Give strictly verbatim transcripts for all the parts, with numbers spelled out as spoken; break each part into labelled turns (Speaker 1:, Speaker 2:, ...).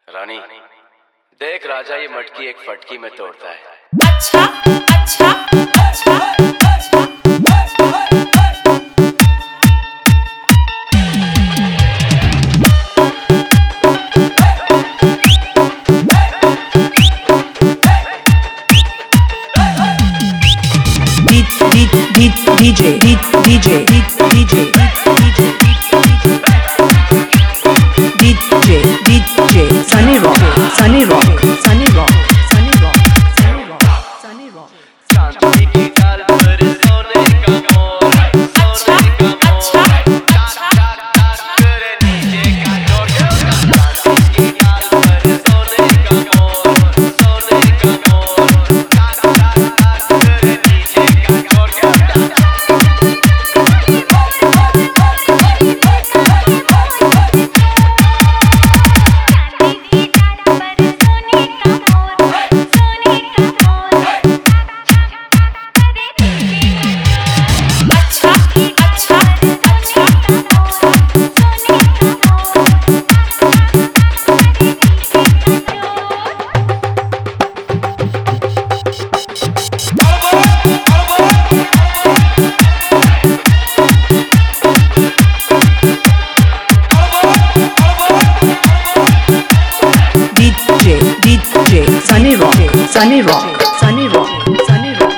Speaker 1: रानी देख राजा ये मटकी एक फटकी में तोड़ता है।
Speaker 2: अच्छा अच्छा अच्छा
Speaker 3: DJ DJ DJ DJ DJ DJ Sunny Rock Sunny Rock Sunny Rock Sunny Rock Sunny Rock Sunny Rock
Speaker 1: चांदी की डाल पर सोने का मोर, सोने का मोर, टाक टाक टाक करे नीचे का जोर। चांदी की डाल पर सोने का मोर, सोने का मोर, टाक टाक टाक करे नीचे का जोर।
Speaker 3: DJ Sunny Rock Sunny Rock Sunny Rock Sunny Rock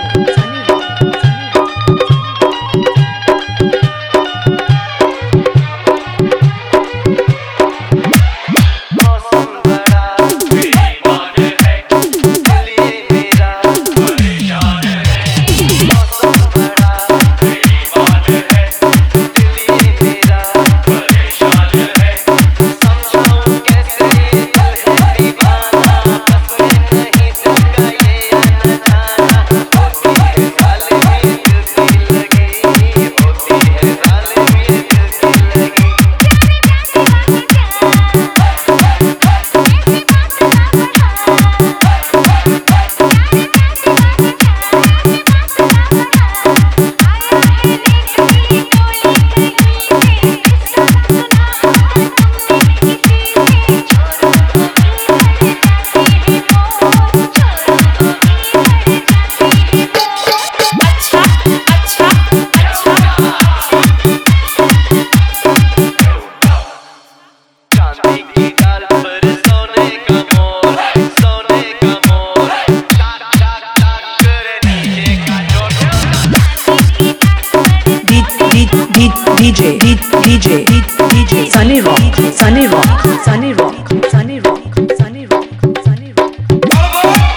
Speaker 1: मौसम बड़ा बेईमान है, दिल ये मेरा परेशान है। मौसम बड़ा बेईमान है, दिल ये मेरा परेशान है। समझाऊं कैसे ये दिल है दीवाना, अपने नहीं दिल का ये अनजाना। होती है जालिम ये दिल की लगी, होती है जालिम ये दिल की लगी। चांदी की डाल पर सोने का मोर, सोने का मोर, टाक टाक टाक करे नीचे का जोर।
Speaker 3: DJ DJ DJ Sunny Rock Sunny Rock Sunny Rock Sunny Rock Sunny Rock Sunny Rock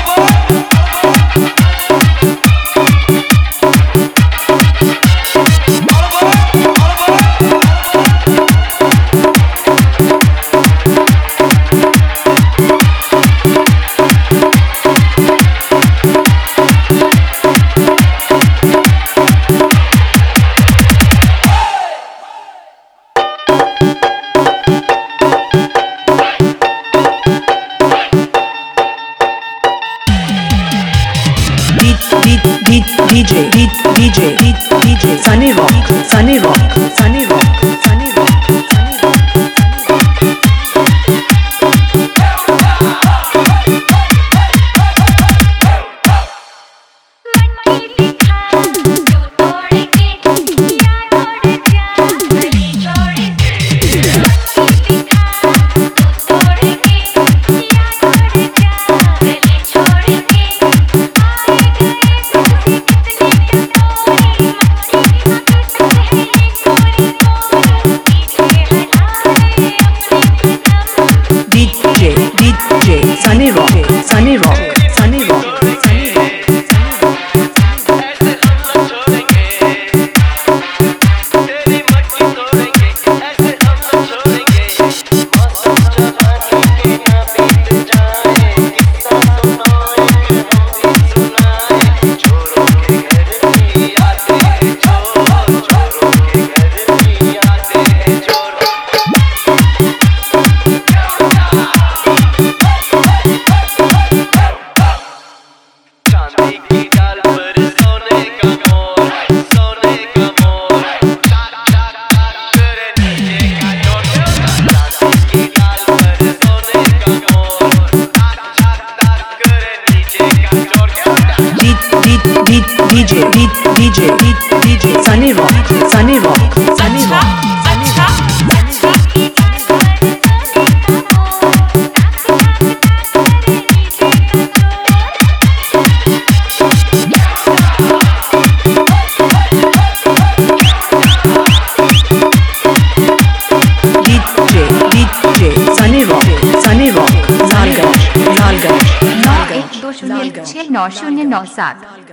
Speaker 3: DJ DJ DJ Sunny Rock Sunny Rock Sunny Rock Sunny Rock Sunny Rock
Speaker 2: छोड़ के
Speaker 3: Sunny Rock, Sunny Rock, Sunny
Speaker 2: अच्छा
Speaker 3: Rock.
Speaker 2: अच्छा अच्छा
Speaker 3: D J, D J, Sunny Rock, Sunny Rock, Lalganj, Lalganj,
Speaker 4: नौ
Speaker 3: Lalganj,
Speaker 4: एक दो शून्य छः नौ शून्य नौ सात।